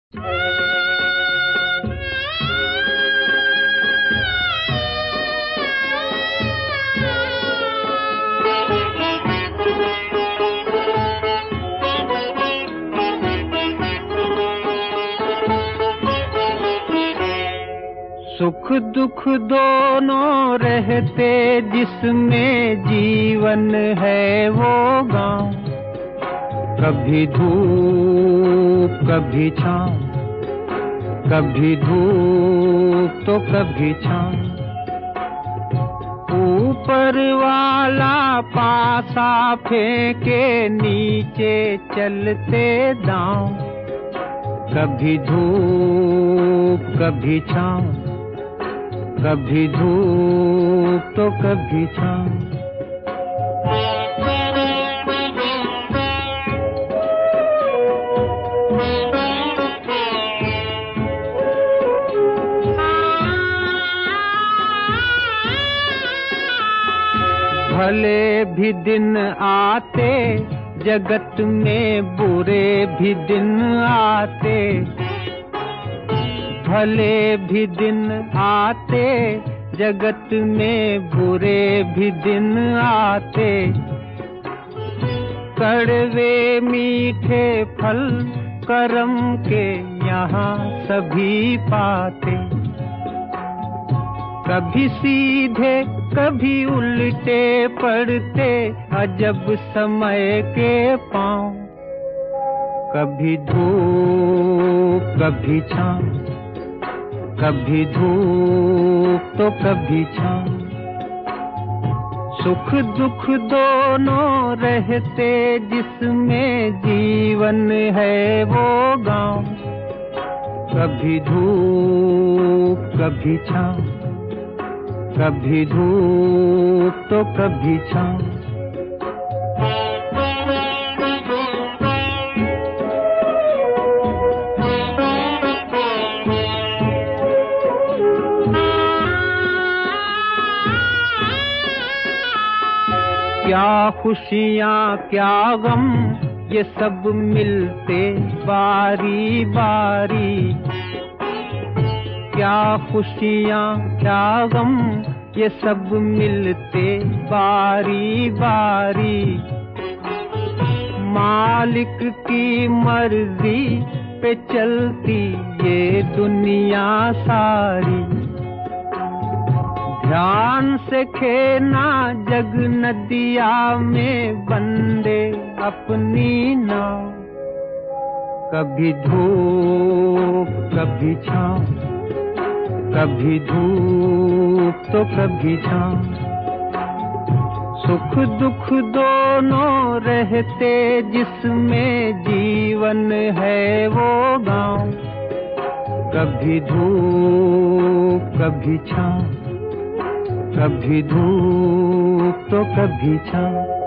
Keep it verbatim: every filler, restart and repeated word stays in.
सुख दुख दोनों रहते जिसमें जीवन है वो गाँव। कभी धूप कभी छाँव, कभी धूप तो कभी छाँव। ऊपर वाला पासा फेंके नीचे चलते दाँव। कभी धूप कभी छाँव, कभी धूप तो कभी छाँव। भले भी दिन आते जगत में, बुरे भी दिन आते। भले भी दिन आते जगत में, बुरे भी दिन आते। कड़वे मीठे फल करम के यहाँ सभी पाते। कभी सीधे कभी उल्टे पड़ते अजब समय के पाँव। कभी धूप कभी छाँव, कभी धूप तो कभी छाँव। सुख दुख दोनों रहते जिसमें जीवन है वो गाँव। कभी धूप कभी छाँव, कभी धूप तो कभी छाँव। क्या खुशियाँ क्या गम ये सब मिलते बारी बारी। क्या खुशियाँ क्या गम ये सब मिलते बारी बारी। मालिक की मर्जी पे चलती ये दुनिया सारी। ध्यान से खेना जग नदिया में बंदे अपनी नाव। कभी धूप कभी छाँव, कभी धूप तो कभी छाँव। सुख दुख दोनों रहते जिसमें जीवन है वो गाँव। कभी धूप कभी छाँव, कभी धूप तो कभी छाँव।